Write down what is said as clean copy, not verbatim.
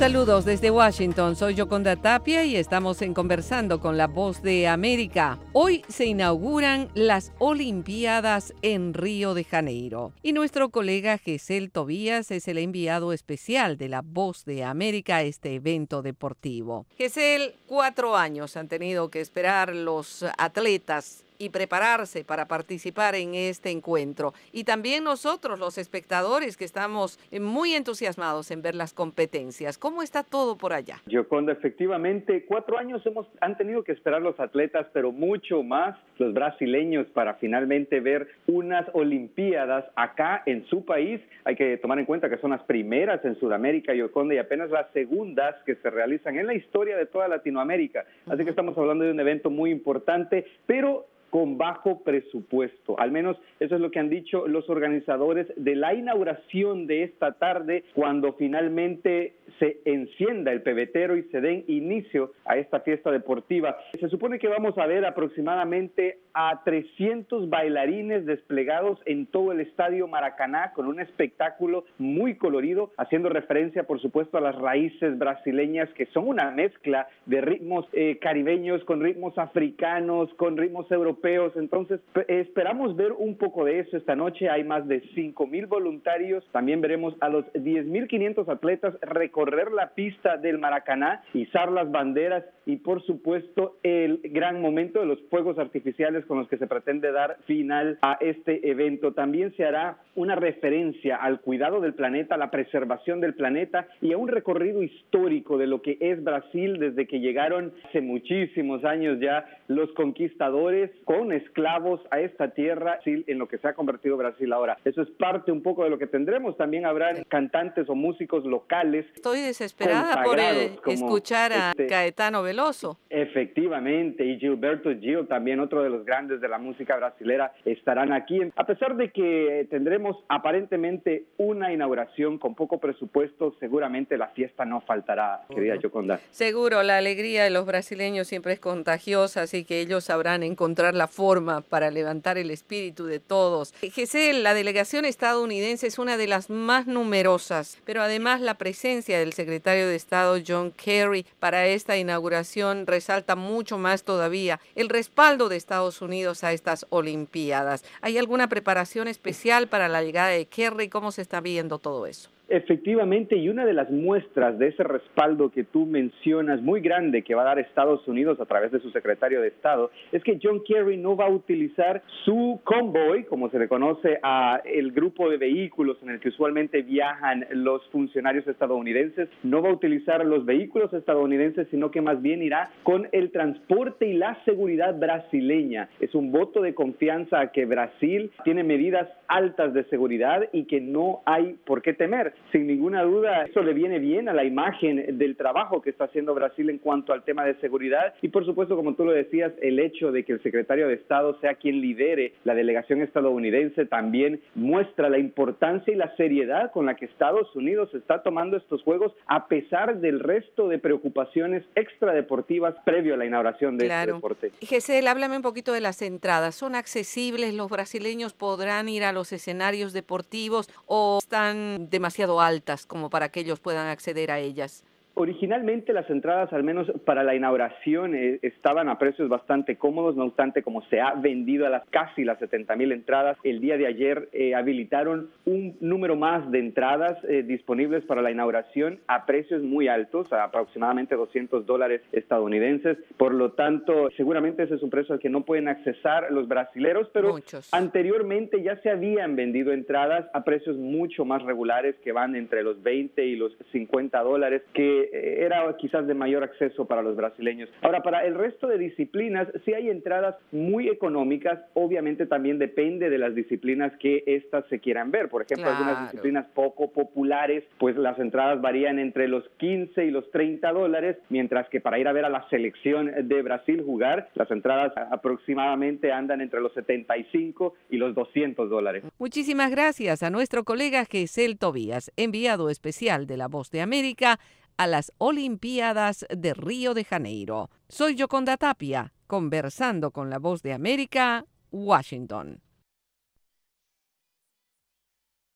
Saludos desde Washington, soy Yoconda Tapia y estamos en Conversando con la Voz de América. Hoy se inauguran las Olimpiadas en Río de Janeiro y nuestro colega Gesell Tobías es el enviado especial de la Voz de América a este evento deportivo. Gesell, 4 años han tenido que esperar los atletas y prepararse para participar en este encuentro. Y también nosotros, los espectadores, que estamos muy entusiasmados en ver las competencias. ¿Cómo está todo por allá? Yoconda, efectivamente, 4 años han tenido que esperar los atletas, pero mucho más los brasileños para finalmente ver unas Olimpiadas acá en su país. Hay que tomar en cuenta que son las primeras en Sudamérica, Yoconda, y apenas las segundas que se realizan en la historia de toda Latinoamérica. Así que estamos hablando de un evento muy importante, pero con bajo presupuesto. Al menos eso es lo que han dicho los organizadores de la inauguración de esta tarde, cuando finalmente se encienda el pebetero y se den inicio a esta fiesta deportiva. Se supone que vamos a ver aproximadamente a 300 bailarines desplegados en todo el estadio Maracaná con un espectáculo muy colorido, haciendo referencia, por supuesto, a las raíces brasileñas, que son una mezcla de ritmos caribeños con ritmos africanos, con ritmos europeos. Entonces, esperamos ver un poco de eso esta noche. Hay más de 5,000 voluntarios. También veremos a los 10,500 atletas recorrer la pista del Maracaná, izar las banderas y, por supuesto, el gran momento de los fuegos artificiales con los que se pretende dar final a este evento. También se hará una referencia al cuidado del planeta, a la preservación del planeta y a un recorrido histórico de lo que es Brasil desde que llegaron hace muchísimos años ya los conquistadores con esclavos a esta tierra, en lo que se ha convertido Brasil ahora. Eso es parte un poco de lo que tendremos. También habrá cantantes o músicos locales. Estoy desesperada por escuchar a Caetano Veloso. Efectivamente, y Gilberto Gil, también otro de los grandes de la música brasilera, estarán aquí. A pesar de que tendremos aparentemente una inauguración con poco presupuesto, seguramente la fiesta no faltará, querida Yoconda. Seguro, la alegría de los brasileños siempre es contagiosa, así que ellos sabrán encontrar la forma para levantar el espíritu de todos. Gesell, la delegación estadounidense es una de las más numerosas, pero además la presencia del secretario de Estado John Kerry para esta inauguración resalta mucho más todavía el respaldo de Estados Unidos a estas Olimpiadas. ¿Hay alguna preparación especial para la llegada de Kerry? ¿Cómo se está viendo todo eso? Efectivamente, y una de las muestras de ese respaldo que tú mencionas, muy grande, que va a dar Estados Unidos a través de su secretario de Estado, es que John Kerry no va a utilizar su convoy, como se le conoce a el grupo de vehículos en el que usualmente viajan los funcionarios estadounidenses, no va a utilizar los vehículos estadounidenses, sino que más bien irá con el transporte y la seguridad brasileña. Es un voto de confianza a que Brasil tiene medidas altas de seguridad y que no hay por qué temer. Sin ninguna duda, eso le viene bien a la imagen del trabajo que está haciendo Brasil en cuanto al tema de seguridad y, por supuesto, como tú lo decías, el hecho de que el secretario de Estado sea quien lidere la delegación estadounidense también muestra la importancia y la seriedad con la que Estados Unidos está tomando estos Juegos, a pesar del resto de preocupaciones extradeportivas previo a la inauguración de este deporte. Gesell, háblame un poquito de las entradas. ¿Son accesibles? ¿Los brasileños podrán ir a los escenarios deportivos o están demasiado altas como para que ellos puedan acceder a ellas? Originalmente las entradas, al menos para la inauguración, estaban a precios bastante cómodos. No obstante, como se ha vendido a casi las 70,000 entradas, el día de ayer habilitaron un número más de entradas disponibles para la inauguración a precios muy altos, a aproximadamente $200 estadounidenses. Por lo tanto, seguramente ese es un precio al que no pueden accesar los brasileros, pero anteriormente ya se habían vendido entradas a precios mucho más regulares, que van entre los $20 y los $50, que era quizás de mayor acceso para los brasileños. Ahora, para el resto de disciplinas, sí hay entradas muy económicas. Obviamente también depende de las disciplinas que éstas se quieran ver. Por ejemplo, algunas disciplinas poco populares, pues las entradas varían entre los $15 y los $30, mientras que para ir a ver a la selección de Brasil jugar, las entradas aproximadamente andan entre los $75 y los $200. Muchísimas gracias a nuestro colega Gesell Tobías, enviado especial de La Voz de América a las Olimpiadas de Río de Janeiro. Soy Yoconda Tapia, conversando con La Voz de América, Washington.